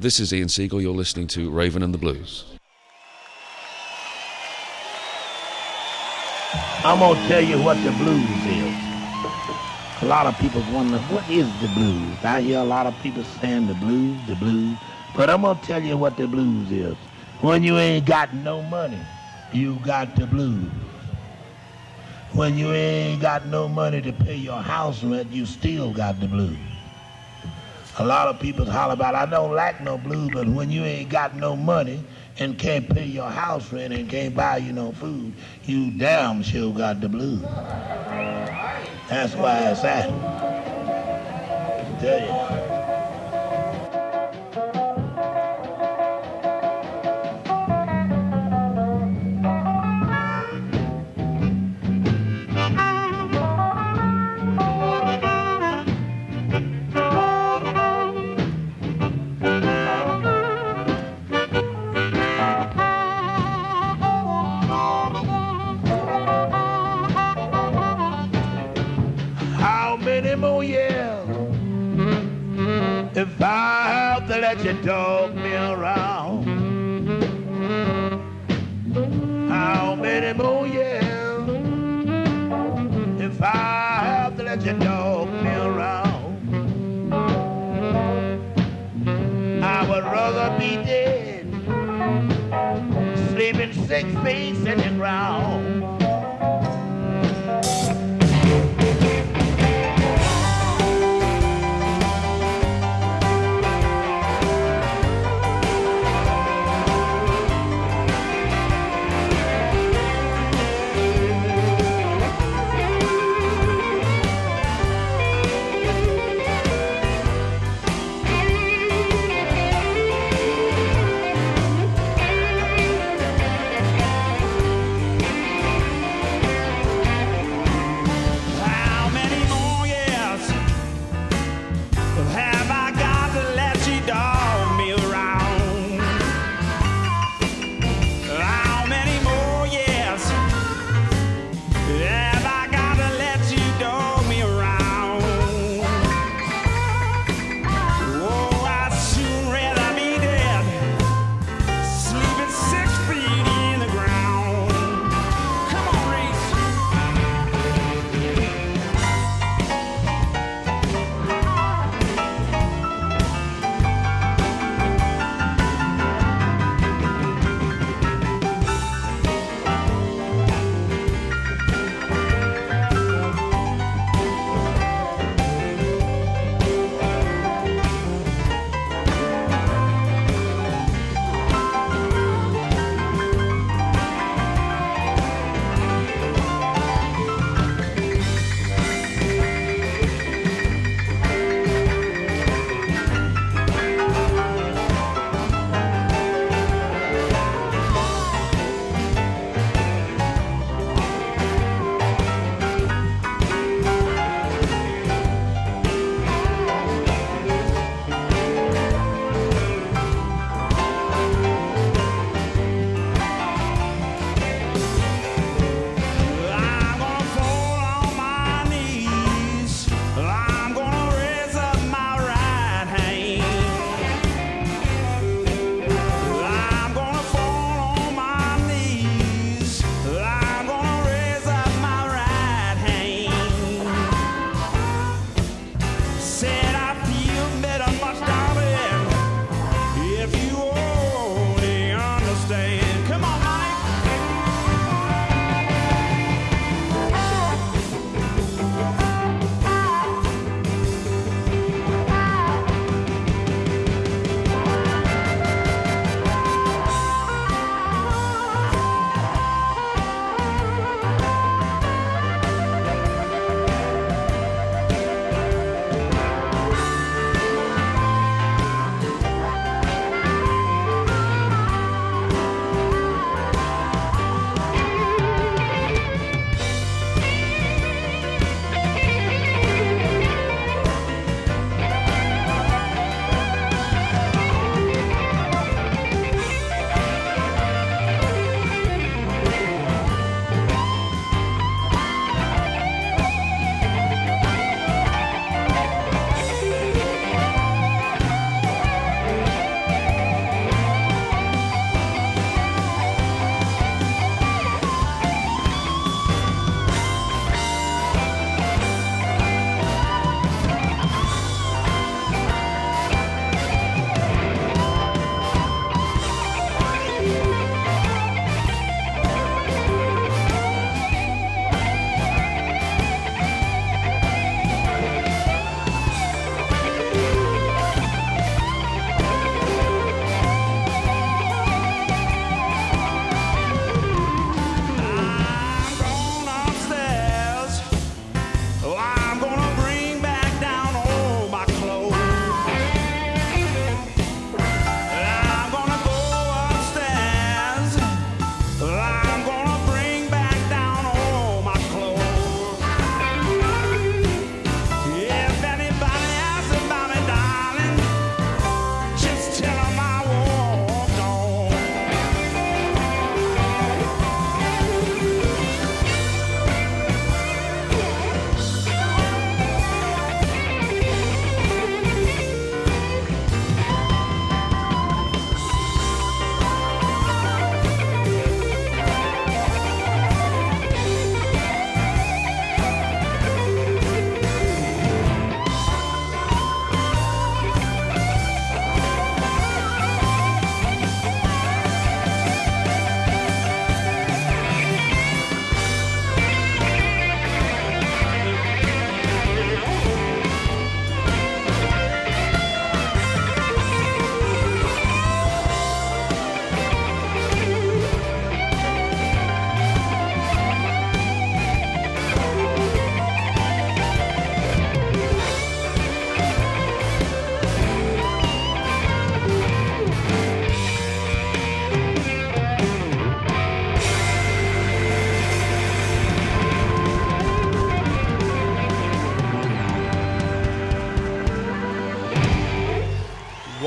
This is Ian Siegel. You're listening to Raven and the Blues. I'm going to tell you what the blues is. A lot of people wonder, what is the blues? I hear a lot of people saying the blues. But I'm going to tell you what the blues is. When you ain't got no money, you got the blues. When you ain't got no money to pay your house rent, you still got the blues. A lot of people holler about, I don't like no blues, but when you ain't got no money and can't pay your house rent and can't buy you no food, you damn sure got the blues. That's why it's at. I tell you. If I have to let you dog me around, how many more years? If I have to let you dog me around, I would rather be dead, sleeping 6 feet in the ground.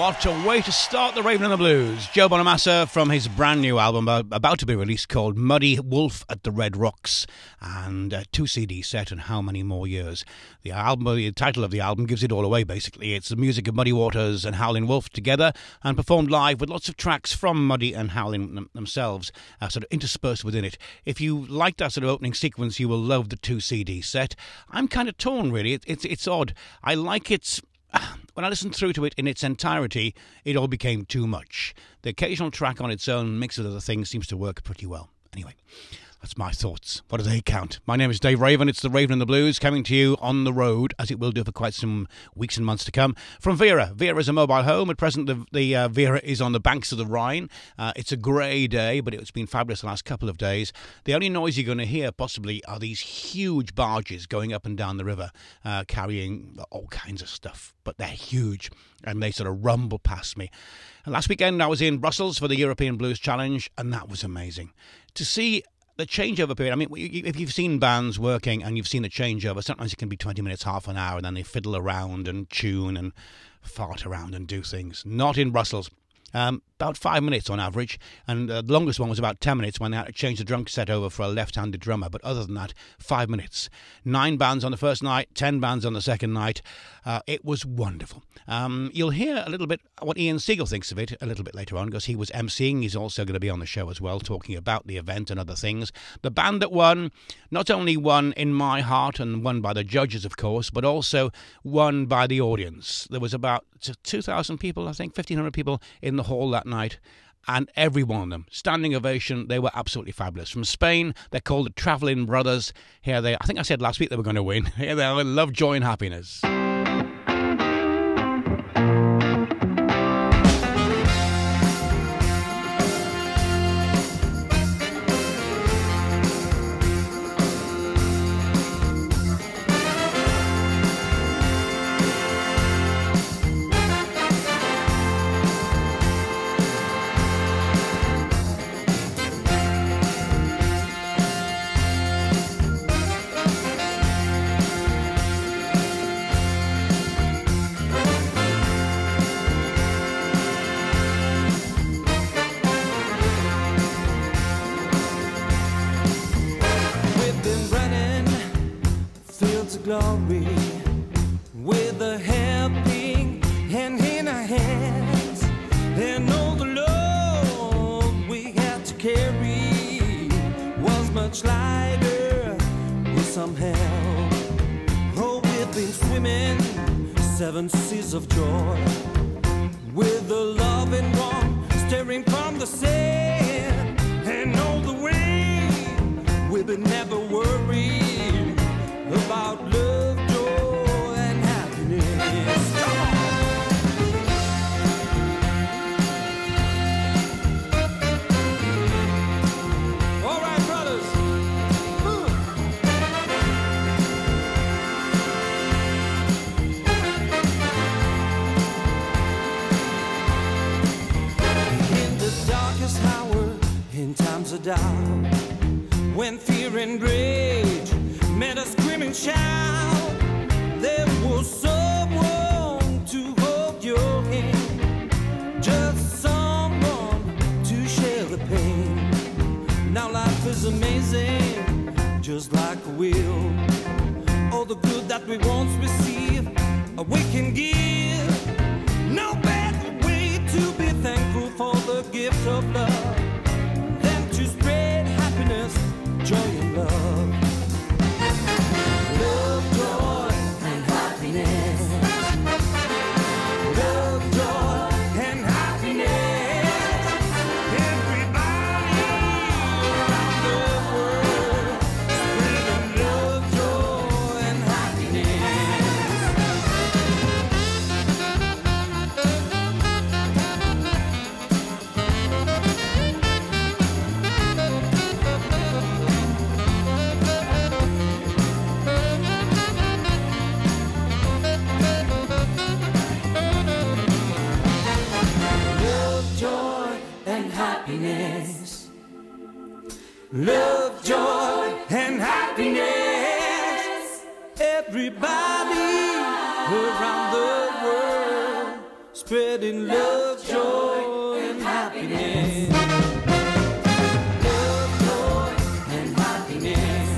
What a way to start the Raven and the Blues. Joe Bonamassa from his brand new album about to be released called Muddy Wolf at the Red Rocks, and a 2 CD set and how many more years. The title of the album gives it all away basically. It's the music of Muddy Waters and Howlin' Wolf together and performed live with lots of tracks from Muddy and Howlin' themselves sort of interspersed within it. If you like that sort of opening sequence, you will love the 2 CD set. I'm kind of torn really. It's odd. I like it. When I listened through to it in its entirety, it all became too much. The occasional track on its own, mixed with other things, seems to work pretty well. Anyway, that's my thoughts. What do they count? My name is Dave Raven. It's the Raven and the Blues, coming to you on the road, as it will do for quite some weeks and months to come, from Vera. Vera is a mobile home. At present, the Vera is on the banks of the Rhine. It's a grey day, but it's been fabulous the last couple of days. The only noise you're going to hear, possibly, are these huge barges going up and down the river, carrying all kinds of stuff. But they're huge, and they sort of rumble past me. And last weekend, I was in Brussels for the European Blues Challenge, and that was amazing. To see the changeover period, I mean, if you've seen bands working and you've seen the changeover, sometimes it can be 20 minutes, half an hour, and then they fiddle around and tune and fart around and do things. Not in Brussels. About 5 minutes on average, and the longest one was about 10 minutes when they had to change the drum set over for a left-handed drummer, but other than that, 5 minutes. 9 bands on the first night, 10 bands on the second night. It was wonderful. You'll hear a little bit what Ian Siegel thinks of it a little bit later on, because he was emceeing. He's also going to be on the show as well, talking about the event and other things. The band that won, not only won in my heart and won by the judges, of course, but also won by the audience. There was about 2,000 people, I think, 1,500 people in the hall that night, and every one of them, standing ovation. They were absolutely fabulous. From Spain, they're called the Travelling Brothers. Here they, I think I said last week they were going to win. Here they are, Love, Joy and Happiness. Glory with a helping hand in our hands, and all the load we had to carry was much lighter with some help. Oh, we've been swimming 7 seas of joy with the loving one staring from the sand, and all the way we've been never worried about love, joy, and happiness. Come on! All right, brothers. In the darkest hour, in times of doubt, when fear and rage met a screaming shout, there was someone to hold your hand, just someone to share the pain. Now life is amazing, just like a wheel. All the good that we once received, we can give. No better way to be thankful for the gift of love than to spread happiness, joy and love. Love, joy, and happiness. Love, joy, and happiness. Everybody around the world spreading love, joy, and happiness. Love, joy, and happiness. Everybody around the world spreading love, joy, and happiness. Love, joy, and happiness.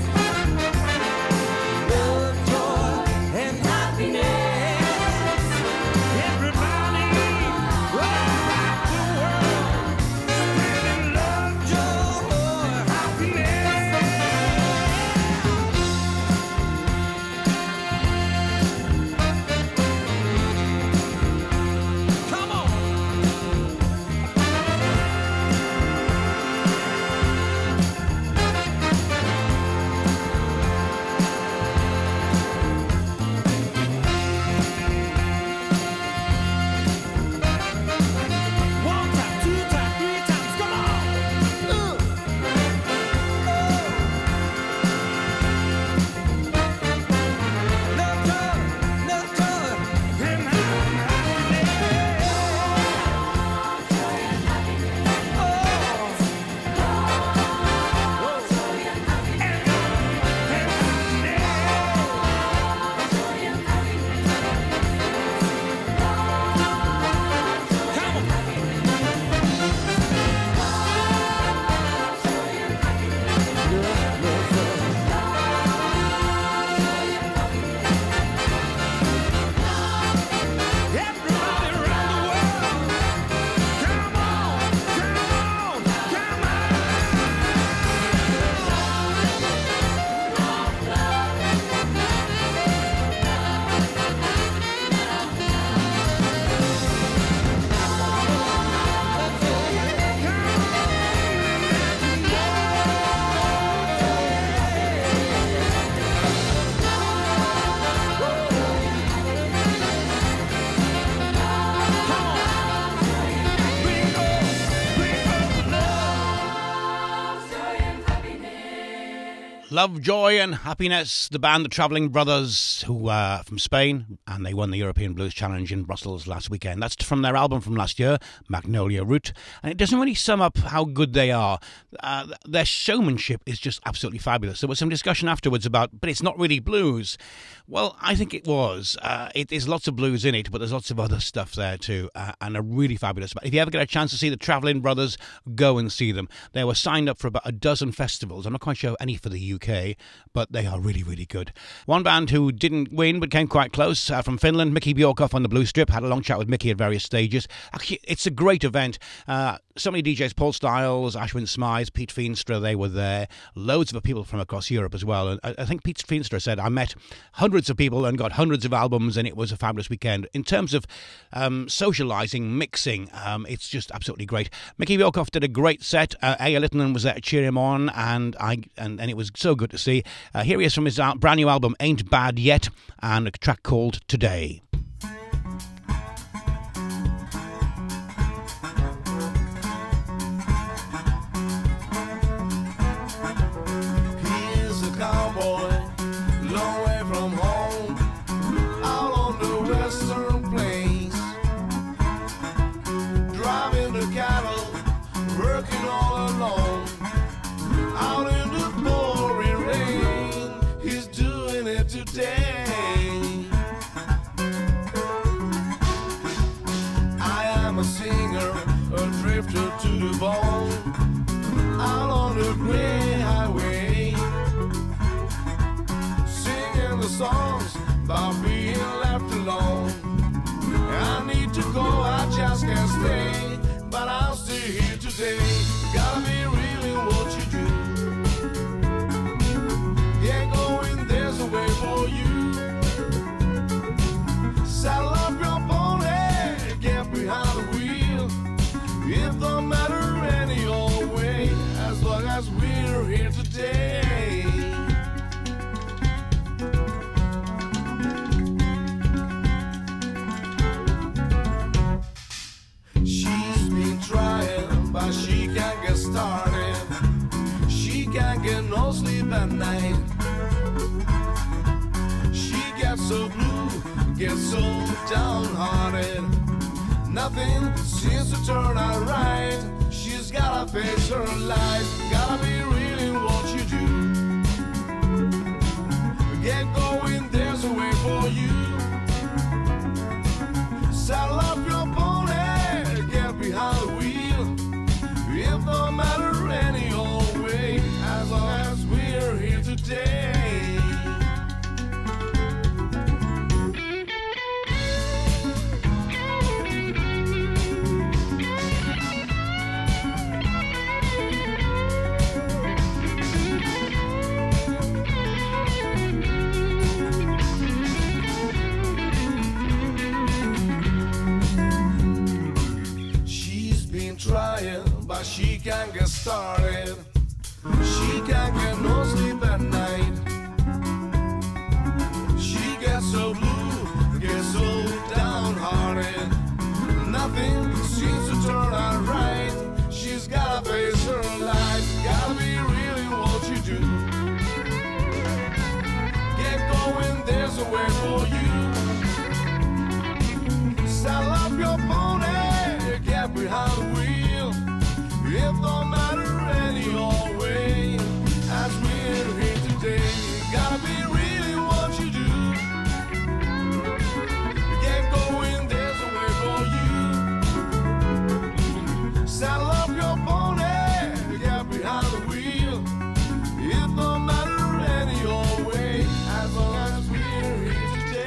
Love, joy, and happiness. Everybody around the world, spreading love, joy, happiness. Come on. One time, two time, three times, come on. Love, joy, and everybody around the world, come on, come on, come Love, Joy and Happiness, the band, the Travelling Brothers, who are from Spain, and they won the European Blues Challenge in Brussels last weekend. That's from their album from last year, Magnolia Root, and it doesn't really sum up how good they are. Their showmanship is just absolutely fabulous. There was some discussion afterwards about, but it's not really blues. Well, I think it was. It is lots of blues in it, but there's lots of other stuff there too, and a really fabulous. If you ever get a chance to see the Travelling Brothers, go and see them. They were signed up for about a dozen festivals. I'm not quite sure any for the UK, but they are really, really good. One band who didn't win but came quite close, from Finland, Mickey Bjorkhoff on the Blue Strip. Had a long chat with Mickey at various stages. Actually, it's a great event. So many DJs, Paul Styles, Ashwin Smythe, Pete Feenstra, they were there. Loads of people from across Europe as well. And I think Pete Feenstra said, I met hundreds of people and got hundreds of albums, and it was a fabulous weekend. In terms of socialising, mixing, it's just absolutely great. Mickey Bjorkhoff did a great set. Aya Littonen was there to cheer him on, and it was so good to see. Here he is from his brand new album, Ain't Bad Yet, and a track called Today. He's a cowboy, long way from home, out on the western plains, driving the cattle, working all alone, out in the pouring rain. He's doing it today. I am a singer, a drifter to the bone, out on the gray highway, singing the songs about being left alone. I need to go, I just can't stay, but I'll stay here today. Gotta be really what you do. Get going, there's a way for you. Saddle up your pony, get behind the wheel. It don't matter any old way, as long as we're here today. She's been trying, but she can't get started. She can't get no sleep at night. She gets so blue, gets so downhearted. Nothing seems to turn out right. She's gotta face her life. Gotta be really what you do. Get going, there's a way for you. Saddle up your pony. been trying, but she can't get started. She can't get no sleep at night. She gets so blue, gets so downhearted. Nothing seems to turn out right. She's gotta face her life. Gotta be really what you do. Get going, there's a way for you. Saddle up your pony, get behind the wheel. It don't matter any old way. As we're here today, gotta be really what you do. Get going, there's a way for you. Saddle up your pony, get behind the wheel. It don't matter any old way. As long as we're here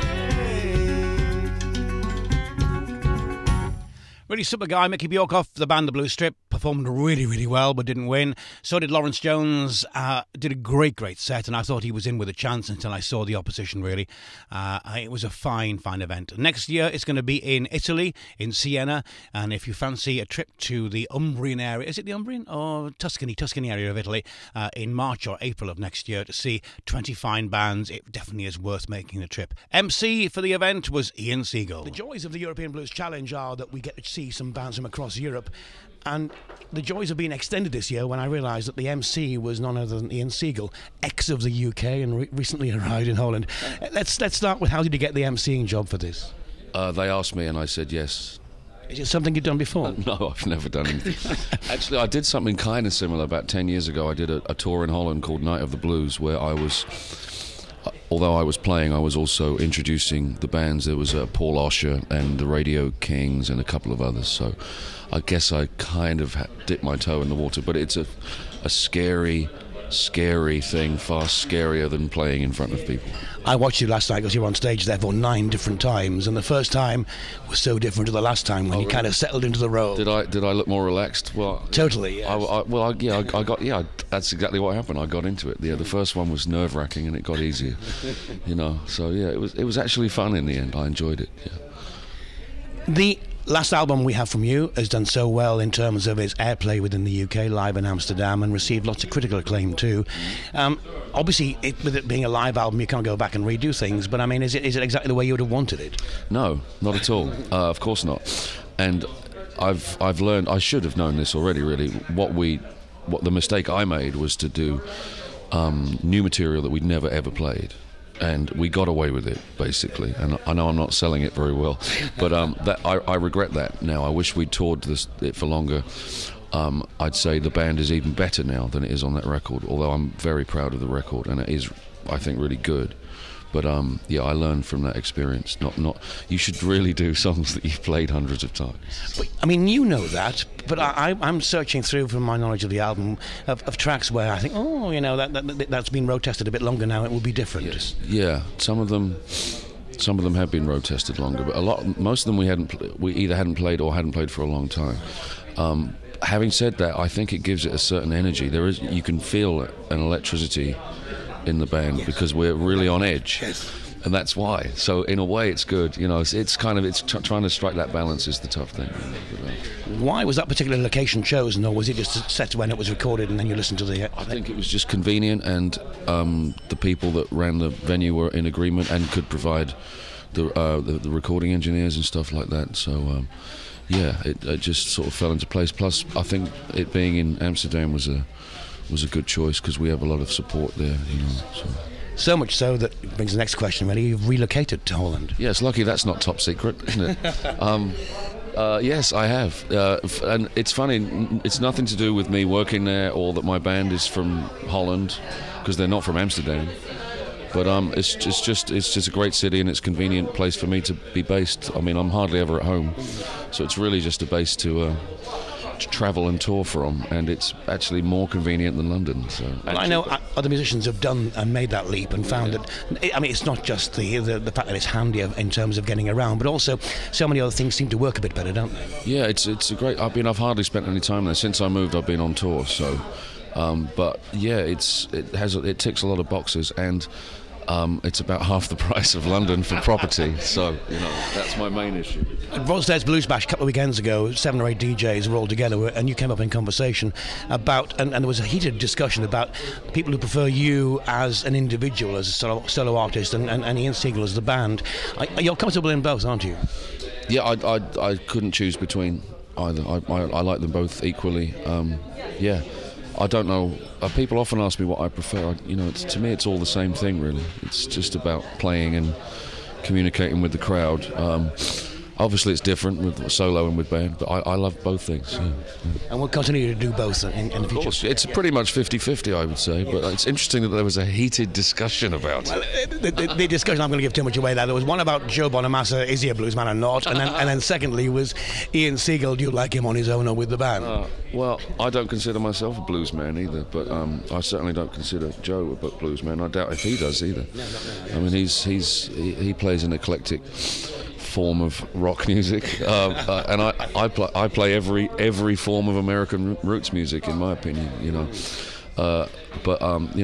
today. Really super guy, Mickey Bjorkoff, the band The Blue Strip, performed really, really well but didn't win. So did Lawrence Jones, did a great set, and I thought he was in with a chance until I saw the opposition, really. It was a fine event. Next year it's going to be in Italy, in Siena, and if you fancy a trip to the Umbrian area, is it the Umbrian or Tuscany area of Italy, in March or April of next year to see 20 fine bands, it definitely is worth making the trip. MC for the event was Ian Siegel. The joys of the European Blues Challenge are that we get to see some bands from across Europe, and the joys have been extended this year when I realised that the MC was none other than Ian Siegel, ex of the UK and recently arrived in Holland. Let's start with, how did you get the MCing job for this? They asked me and I said yes. Is it something you've done before? No, I've never done anything. Actually, I did something kind of similar about 10 years ago. I did a tour in Holland called Night of the Blues, where I was, although I was playing, I was also introducing the bands. There was Paul Osher and the Radio Kings and a couple of others. So I guess I kind of dipped my toe in the water. But it's a scary thing, far scarier than playing in front of people. I watched you last night because you were on stage there for 9 different times, and the first time was so different to the last time when you kind of settled into the role. Did I look more relaxed? Well, totally. Yes. I got. That's exactly what happened. I got into it. Yeah, the first one was nerve-wracking, and it got easier. So yeah, it was actually fun in the end. I enjoyed it. Yeah. The last album we have from you has done so well in terms of its airplay within the UK, live in Amsterdam, and received lots of critical acclaim too. Obviously, with it being a live album, you can't go back and redo things, but I mean, is it exactly the way you would have wanted it? No, not at all. Of course not. And I've learned, I should have known this already, really. What the mistake I made was to do new material that we'd never ever played. And we got away with it, basically. And I know I'm not selling it very well, but I regret that now. I wish we'd toured it for longer. I'd say the band is even better now than it is on that record, although I'm very proud of the record, and it is, I think, really good. But yeah, I learned from that experience. Not you should really do songs that you've played hundreds of times. But, I mean, you know that, but I'm searching through from my knowledge of the album of tracks where I think, that's been road tested a bit longer now. It will be different. Yes. Yeah, some of them have been road tested longer, but most of them we either hadn't played or hadn't played for a long time. Having said that, I think it gives it a certain energy. You can feel an electricity in the band, yes, because we're really on edge, yes, and that's why. So in a way, it's good. It's trying to strike that balance is the tough thing. Why was that particular location chosen, or was it just set when it was recorded and then you listened to the? I think it was just convenient, and the people that ran the venue were in agreement and could provide the recording engineers and stuff like that. So yeah, it just sort of fell into place. Plus, I think it being in Amsterdam was a good choice because we have a lot of support there. So much so that it brings the next question, really. You've relocated to Holland. Yes, lucky that's not top secret, isn't it? Yes, I have. And it's funny, it's nothing to do with me working there or that my band is from Holland, because they're not from Amsterdam. But it's just a great city, and it's a convenient place for me to be based. I mean, I'm hardly ever at home, so it's really just a base to travel and tour from, and it's actually more convenient than London. So well, I know other musicians have done and made that leap and found that. I mean, it's not just the fact that it's handier in terms of getting around, but also so many other things seem to work a bit better, don't they? Yeah, it's a great. I've hardly spent any time there since I moved. I've been on tour, so. But yeah, it ticks a lot of boxes, and it's about half the price of London for property. So, that's my main issue. At Broadstairs Blues Bash a couple of weekends ago, 7 or 8 DJs were all together, and you came up in conversation about, and there was a heated discussion about people who prefer you as an individual, as a solo artist, and Ian Siegel as the band. You're comfortable in both, aren't you? Yeah, I couldn't choose between either. I like them both equally. Yeah, I don't know. People often ask me what I prefer. To me, it's all the same thing, really. It's just about playing and communicating with the crowd. Obviously, it's different with solo and with band, but I love both things. Yeah. And we'll continue to do both in the future. Of course, it's pretty much 50-50, I would say, but it's interesting that there was a heated discussion about it. The discussion, I'm going to give too much away there. There was one about Joe Bonamassa, is he a bluesman or not? And then secondly was Ian Siegel, do you like him on his own or with the band? Well, I don't consider myself a bluesman either, but I certainly don't consider Joe a bluesman. I doubt if he does either. No. I mean, he plays an eclectic form of rock music, and I play every form of American roots music, in my opinion. But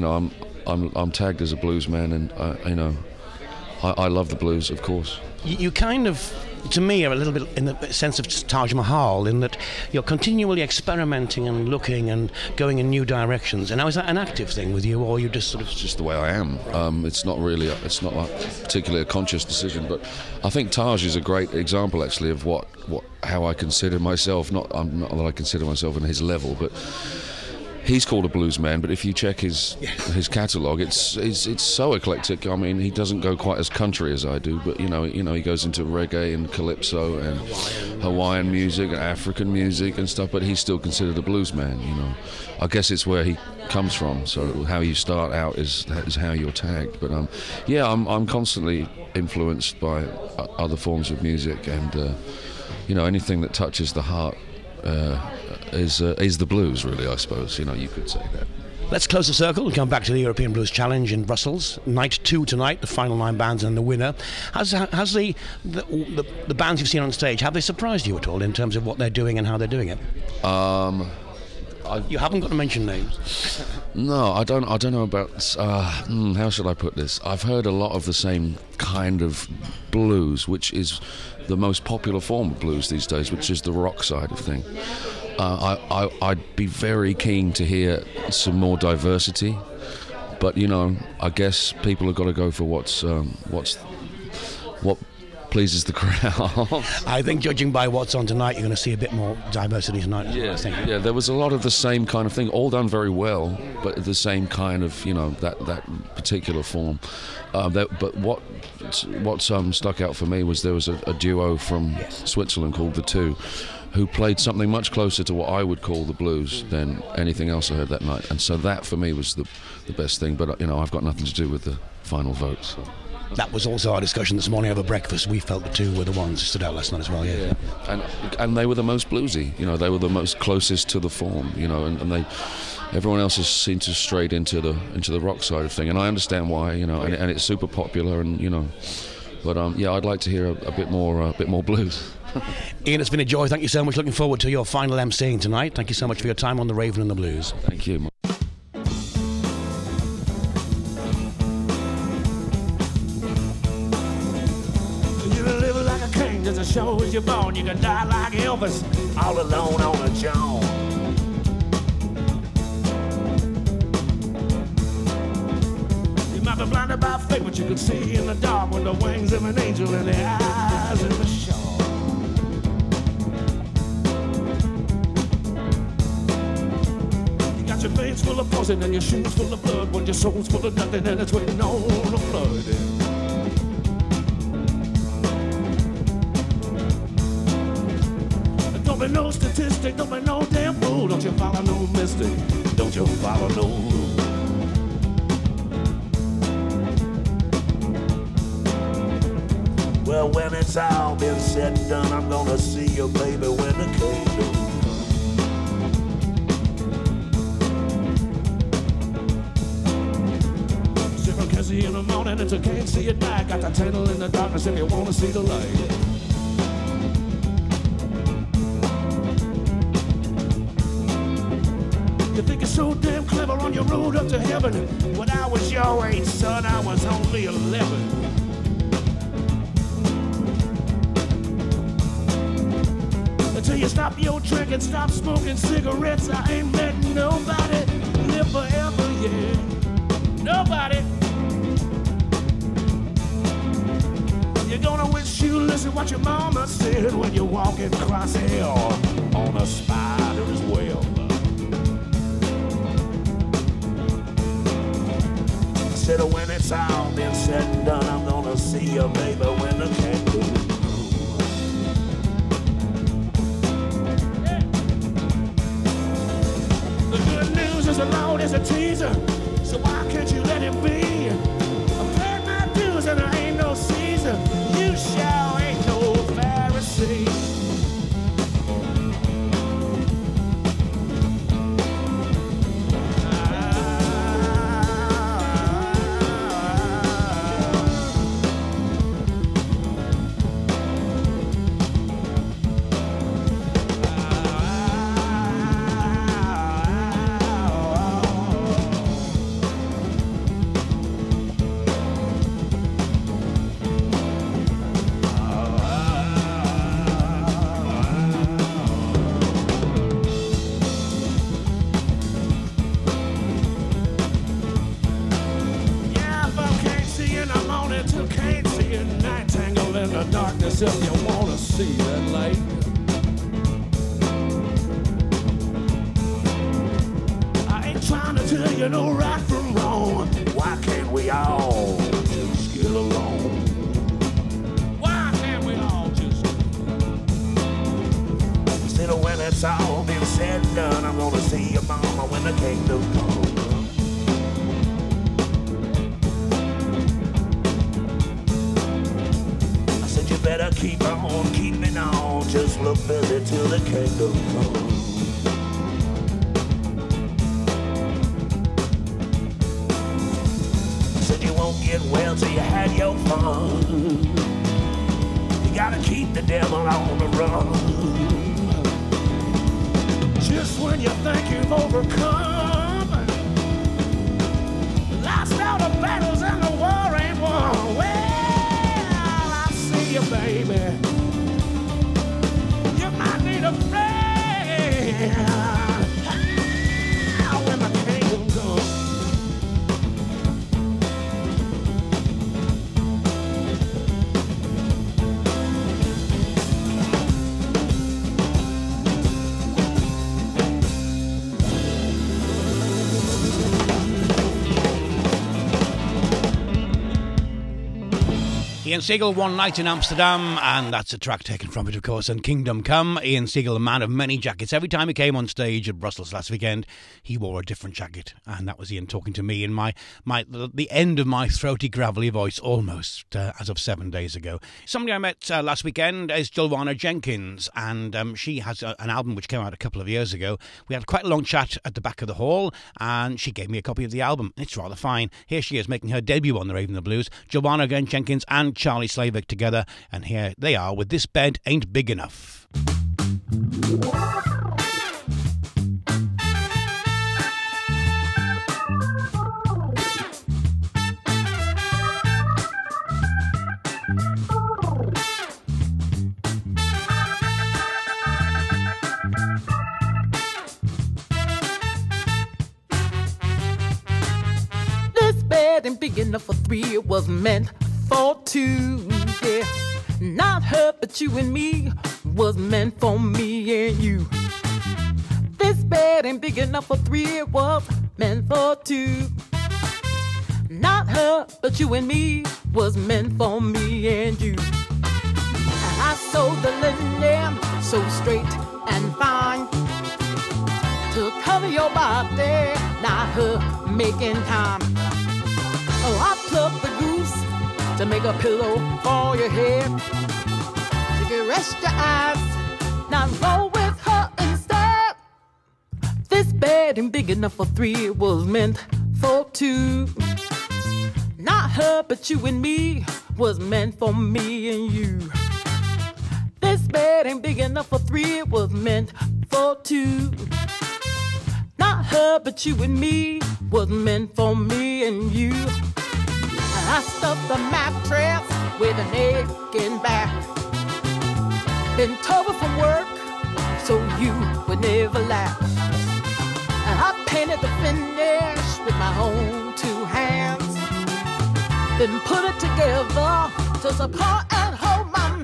I'm tagged as a bluesman, and I love the blues, of course. You kind of, to me, are a little bit in the sense of Taj Mahal, in that you're continually experimenting and looking and going in new directions. And now, is that an active thing with you, or you just sort of... It's just the way I am. It's not particularly a conscious decision, but I think Taj is a great example, actually, of how I consider myself. Not that I consider myself on his level, but he's called a bluesman, but if you check his catalogue, it's so eclectic. I mean, he doesn't go quite as country as I do, but he goes into reggae and calypso and Hawaiian music and African music and stuff. But he's still considered a bluesman. I guess it's where he comes from. So how you start out is how you're tagged. But I'm constantly influenced by other forms of music, and anything that touches the heart is the blues, really, I suppose. You could say that. Let's close the circle and come back to the European Blues Challenge in Brussels. Night 2 tonight, the final 9 bands and the winner. Has the bands you've seen on stage, have they surprised you at all in terms of what they're doing and how they're doing it? You haven't got to mention names. No, I don't know about... how should I put this? I've heard a lot of the same kind of blues, which is the most popular form of blues these days, which is the rock side of thing. I'd be very keen to hear some more diversity, but I guess people have got to go for what pleases the crowd. I think, judging by what's on tonight, you're going to see a bit more diversity tonight. Yeah, I think. Yeah. There was a lot of the same kind of thing, all done very well, but the same kind of that particular form. But what stuck out for me was there was a duo from Switzerland called The Two, who played something much closer to what I would call the blues than anything else I heard that night. And so that, for me, was the best thing. But, I've got nothing to do with the final vote. So. That was also our discussion this morning over breakfast. We felt The Two were the ones who stood out last night as well, yeah. And they were the most bluesy. They were the most closest to the form, and they... Everyone else has seemed to strayed into the rock side of thing, and I understand why, and it's super popular, and but I'd like to hear a bit more blues. Ian, it's been a joy. Thank you so much. Looking forward to your final emceeing tonight. Thank you so much for your time on the Raven and the Blues. Thank you. You can live like a king, just as sure as you're born. You can die like Elvis, all alone on a John. Blinded by fate, but you can see in the dark with the wings of an angel and the eyes of a shark. You got your veins full of poison and your shoes full of blood, when your soul's full of nothing and it's waiting on the flood. Don't be no statistic, don't be no damn fool. Don't you follow no mystic, don't you follow no rule. Well, when it's all been said and done, I'm gonna see you, baby, when the kingdom comes. If I can't see you in the morning, and I can't see at night, got the candle in the darkness if you wanna see the light. You think you're so damn clever on on your road up to heaven. When I was your age, son, I was only 11. Until you stop your drinking, stop smoking cigarettes, I ain't met nobody live forever, yeah. Nobody. You're gonna wish you listen what your mama said when you're walking across hell on a spider's web. I said when it's all been said and done, I'm gonna see you, baby, when the kangaroo. The good news is the Lord is a teaser, so why can't you let him be? I paid my dues and I ain't no Caesar. You shall ain't no Pharisee. If you wanna see that light, I ain't trying to tell you no right from wrong. Why can't we all just get along? Why can't we all just instead of when it's all been said and done, I'm gonna see your mama when the kingdom comes. Better keep on keeping on, just look busy till the kingdom comes. Said you won't get well till you had your fun. You gotta keep the devil on the run. Just when you think you've overcome, lost all the battles and the war ain't won. Well, you, baby, you might need a friend when the kingdom comes. Ian Siegel, One Night in Amsterdam, and that's a track taken from it, of course, and Kingdom Come. Ian Siegel, a man of many jackets. Every time he came on stage at Brussels last weekend, he wore a different jacket, and that was Ian talking to me in the end of my throaty, gravelly voice, almost, as of 7 days ago. Somebody I met last weekend is Julwana Jenkins, and she has an album which came out a couple of years ago. We had quite a long chat at the back of the hall, and she gave me a copy of the album. It's rather fine. Here she is making her debut on the Raven the Blues. Julwana Jenkins and Charlie Slavic together, and here they are with This Bed Ain't Big Enough. This bed ain't big enough for three, it was meant for two, yeah. Not her, but you and me was meant for me and you. This bed ain't big enough for three, it was meant for two. Not her, but you and me was meant for me and you. I sewed the linen so straight and fine to cover your body, not her making time. Oh, I plucked the goose to make a pillow for your head. You can rest your eyes, now roll with her instead. This bed ain't big enough for three, it was meant for two. Not her, but you and me was meant for me and you. This bed ain't big enough for three, it was meant for two. Not her, but you and me was meant for me and you. I stuffed the mattress with an aching back. Been over from work, so you would never laugh. I painted the finish with my own two hands, then put it together to support and hold my hand.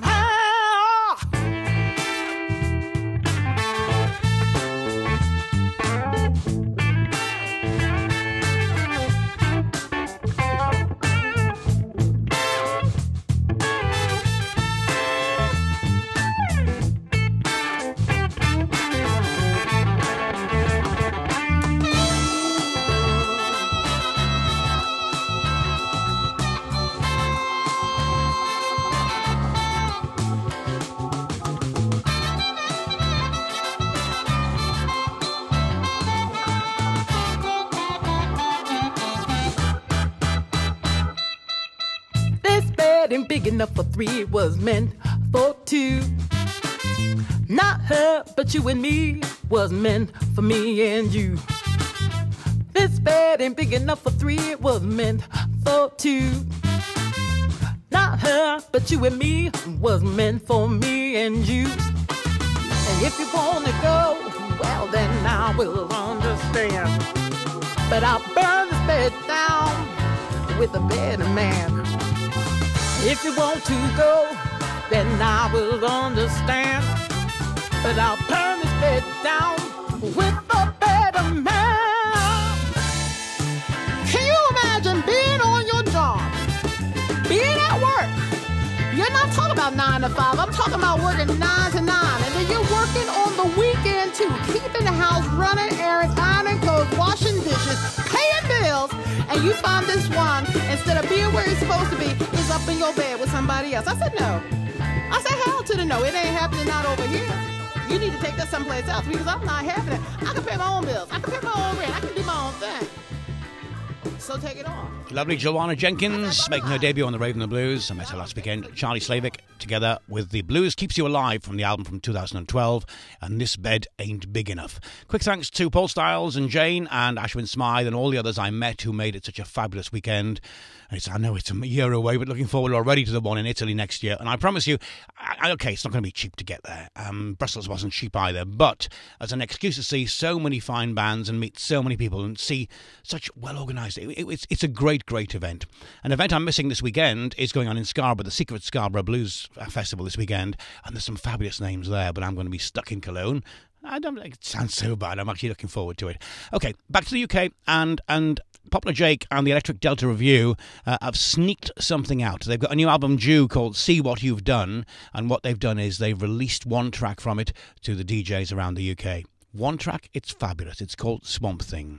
Ain't big enough for three, it was meant for two. Not her, but you and me was meant for me and you. This bed ain't big enough for three, it was meant for two. Not her, but you and me was meant for me and you. And if you wanna go, well then I will understand. But I'll burn this bed down with a better man. If you want to go, then I will understand. But I'll burn this bed down with a better man. Can you imagine being on your job, being at work? You're not talking about 9 to 5. I'm talking about working 9 to 9. And then you're working on the weekend too, keeping the house running, errands, ironing clothes, washing dishes, paying bills. And you find this one, instead of being where he's supposed to be, is up in your bed with somebody else. I said no. I said hell to the no. It ain't happening, not over here. You need to take that someplace else because I'm not having it. I can pay my own bills. I can pay my own rent. I can do my own thing. So take it on. Lovely Joanna Jenkins making her debut on the Raven and the Blues. I met her last weekend. Charlie Slavic together with The Blues Keeps You Alive from the album from 2012 and This Bed Ain't Big Enough. Quick thanks to Paul Stiles and Jane and Ashwin Smythe and all the others I met who made it such a fabulous weekend. I know it's a year away, but looking forward already to the one in Italy next year. And I promise you, okay, it's not going to be cheap to get there. Brussels wasn't cheap either. But as an excuse to see so many fine bands and meet so many people and see such well-organised, it's a great, great event. An event I'm missing this weekend is going on in Scarborough, the Secret Scarborough Blues Festival this weekend. And there's some fabulous names there, but I'm going to be stuck in Cologne. It sounds so bad. I'm actually looking forward to it. Okay, back to the UK and Poplar Jake and the Electric Delta Review have sneaked something out. They've got a new album due called See What You've Done, and what they've done is they've released one track from it to the DJs around the UK. One track, it's fabulous. It's called Swamp Thing.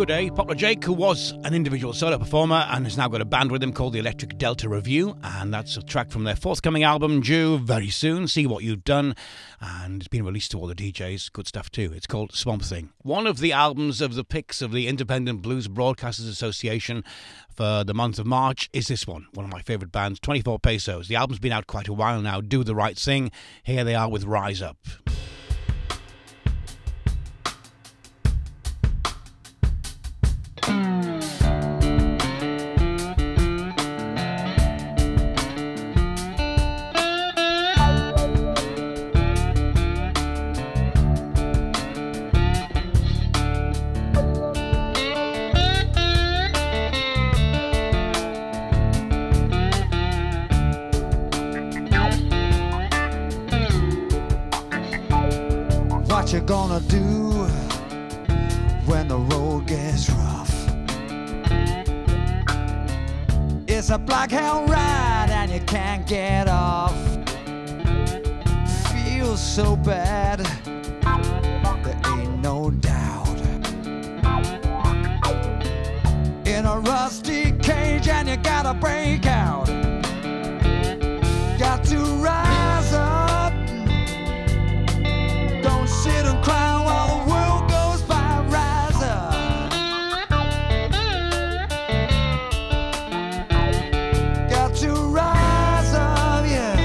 Good Day, Poplar Jake, who was an individual solo performer and has now got a band with him called the Electric Delta Review, and that's a track from their forthcoming album due very soon, See What You've Done, and it's been released to all the DJs. Good stuff too. It's called Swamp Thing. One of the albums of the picks of the Independent Blues Broadcasters Association for the month of March is this one of my favourite bands, 24 Pesos. The album's been out quite a while now, Do the Right Thing. Here they are with Rise Up. What you gonna do when the road gets rough? It's a blockhound ride and you can't get off. Feels so bad, there ain't no doubt. In a rusty cage and you gotta break out. Got to rise up. Don't sit and cry while the world goes by. Rise up. Got to rise up, yeah.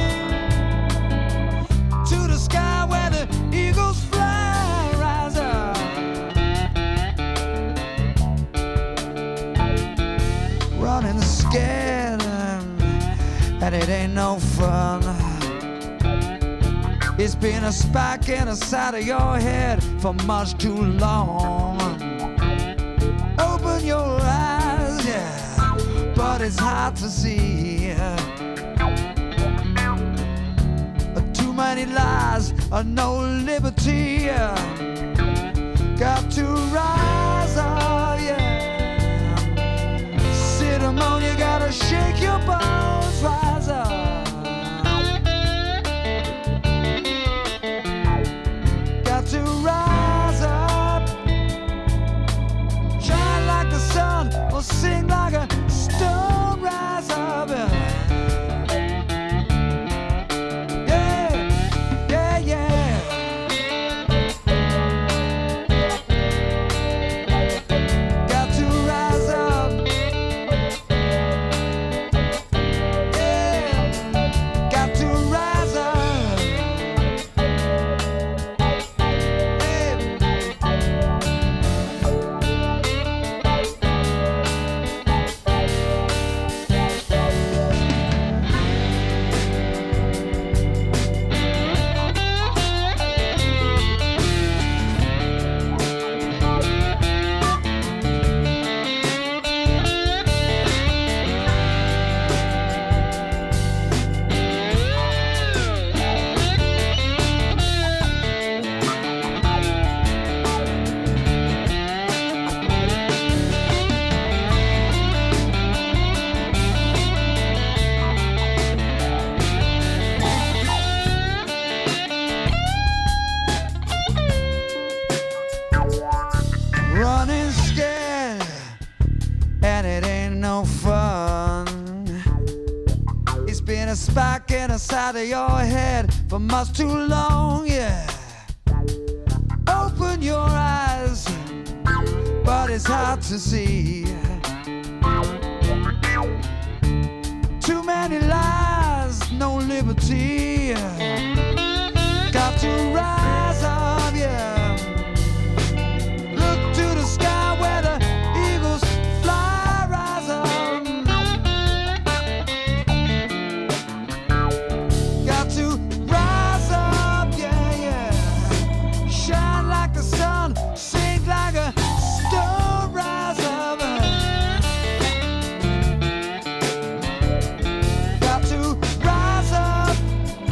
To the sky where the eagles fly. Rise up. Running scared and it ain't no fun. It's been a spike in the side of your head for much too long. Open your eyes, yeah, but it's hard to see. Too many lies, no liberty. Got to rise up, yeah. Sit 'em on, you gotta shake your bones. Rise up. To rise up, shine like the sun, or sing like a stone. Rise up, yeah, yeah, yeah. Got to rise up, yeah. Got to rise up. Running scared and it ain't no fun. It's been a spike in the side of your head for much too long, yeah. Open your eyes, but it's hard to see. Too many lies, no liberty. Got to rise up, yeah. Look to the sky where the eagles fly. Rise up. Got to rise up, yeah, yeah. Shine like the sun, sing like a stone. Rise up. Got to rise up.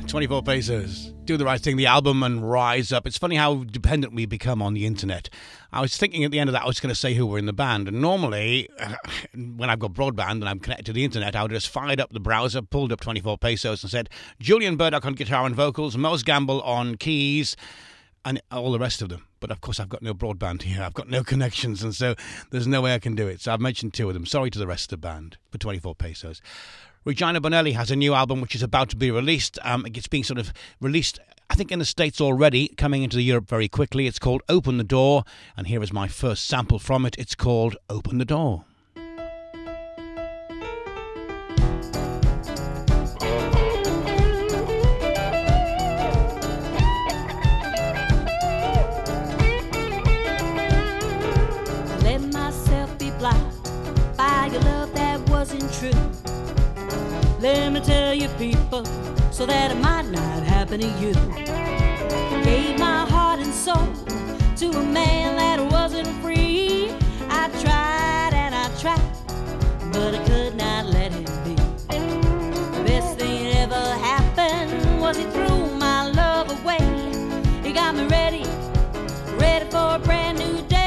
24 Pesos. Do the Right Thing, the album, and Rise Up. It's funny how dependent we become on the internet. I was thinking at the end of that I was going to say who were in the band, and normally when I've got broadband and I'm connected to the internet, I would have just fired up the browser, pulled up 24 Pesos and said Julian Burdock on guitar and vocals, Mose Gamble on keys, and all the rest of them. But of course I've got no broadband here, I've got no connections, and so there's no way I can do it. So I've mentioned two of them. Sorry to the rest of the band for 24 Pesos. Regina Bonelli has a new album which is about to be released. It's being sort of released, I think, in the States already, coming into Europe very quickly. It's called Open the Door, and here is my first sample from it. It's called Open the Door. Let myself be blocked by your love that wasn't true. Let me tell you, people, so that it might not happen to you. Gave my heart and soul to a man that wasn't free. I tried and I tried, but I could not let him be. The best thing that ever happened was he threw my love away. He got me ready for a brand new day.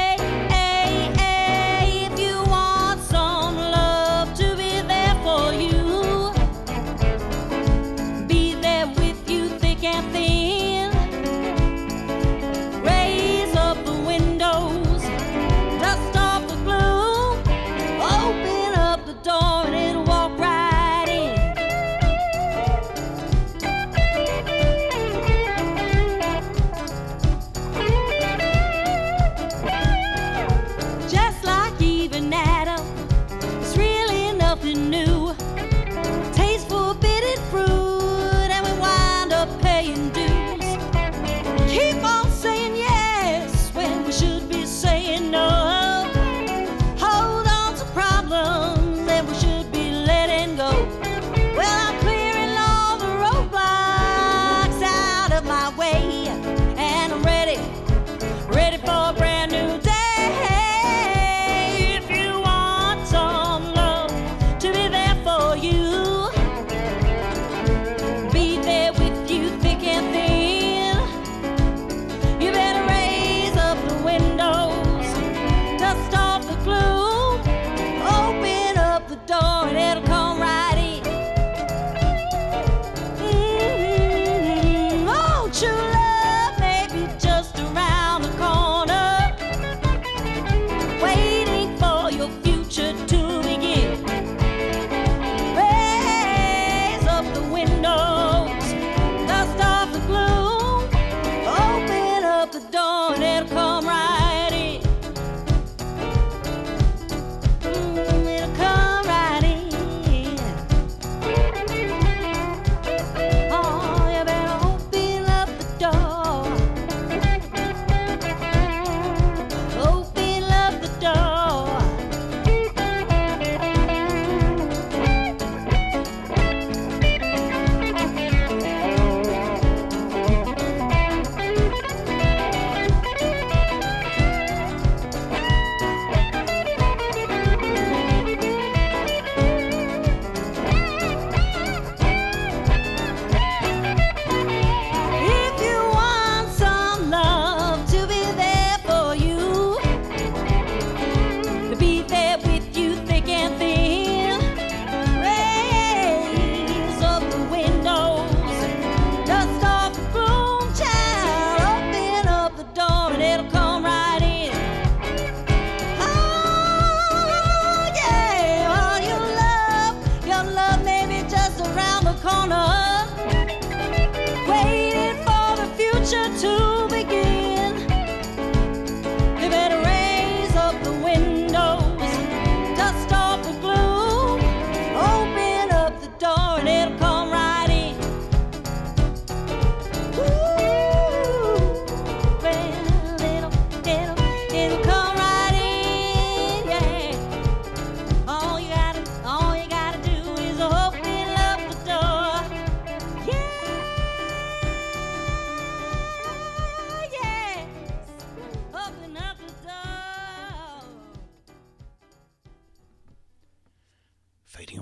If you want some love to be there for you, and thin, raise up the windows, dust off the gloom, open up the door and it'll walk right in.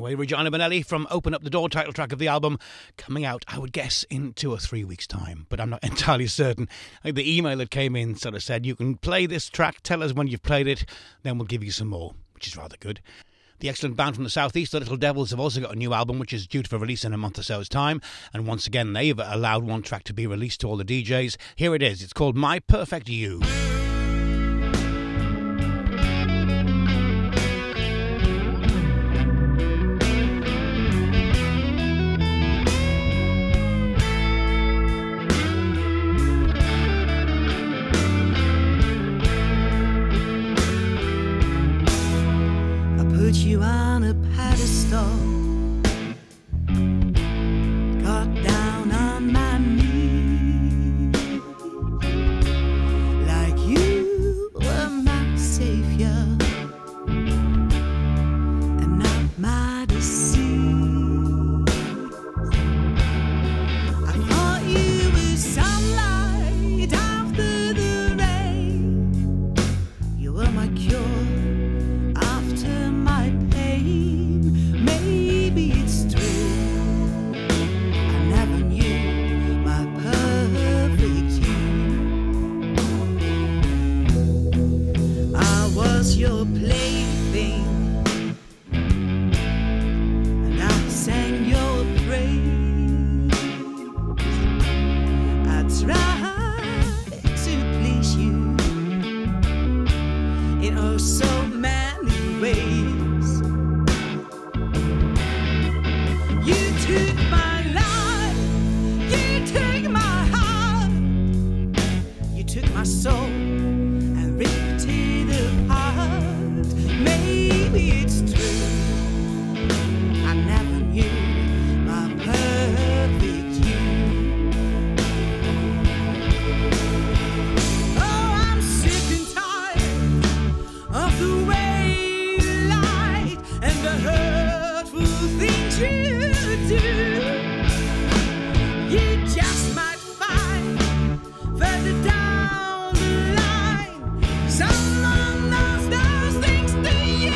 Anyway, Regina Bonelli from Open Up the Door, title track of the album, coming out, I would guess, in 2 or 3 weeks' time, but I'm not entirely certain. The email that came in sort of said, you can play this track, tell us when you've played it, then we'll give you some more, which is rather good. The excellent band from the southeast, the Little Devils, have also got a new album which is due for release in a month or so's time, and once again they've allowed one track to be released to all the DJs. Here it is, it's called My Perfect You. Put you on a pedestal, got down on my knees, like you were my savior and not my deceit. I thought you were sunlight after the rain, you were my cure after my pain. Maybe it's true, I never knew my perfect you. I was your plaything and I sang your praise. I tried to please you in oh so many ways. You took my life, you took my heart, you took my soul and ripped it apart. Maybe it's true, I never knew my perfect you. Oh, I'm sick and tired of the way you lied and the hurtful things you do. You just might find further down the line someone knows those things to you.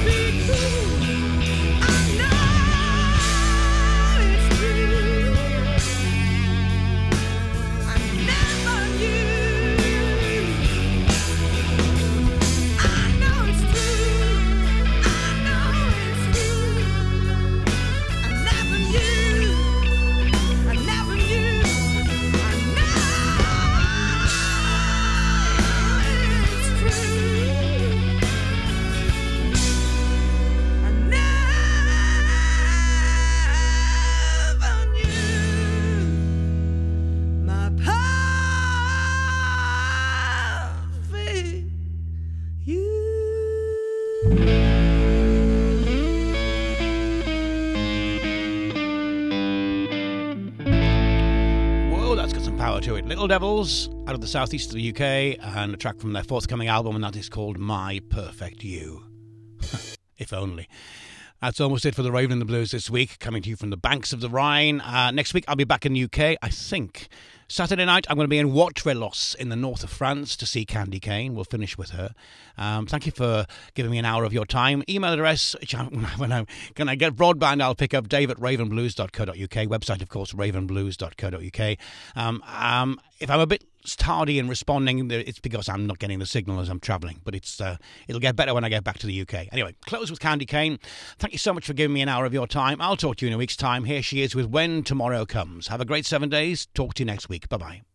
I know it's true. go. That's got some power to it. Little Devils, out of the southeast of the UK, and a track from their forthcoming album, and that is called My Perfect You. If only. That's almost it for the Raven and the Blues this week, coming to you from the banks of the Rhine. Next week, I'll be back in the UK, I think. Saturday night, I'm going to be in Wattrelos in the north of France to see Candy Kane. We'll finish with her. Thank you for giving me an hour of your time. Email address, when I get broadband, I'll pick up dave@ravenblues.co.uk. Website, of course, ravenblues.co.uk. If I'm a bit tardy in responding, it's because I'm not getting the signal as I'm travelling. But it'll get better when I get back to the UK. Anyway, close with Candy Kane. Thank you so much for giving me an hour of your time. I'll talk to you in a week's time. Here she is with When Tomorrow Comes. Have a great 7 days. Talk to you next week. Bye-bye.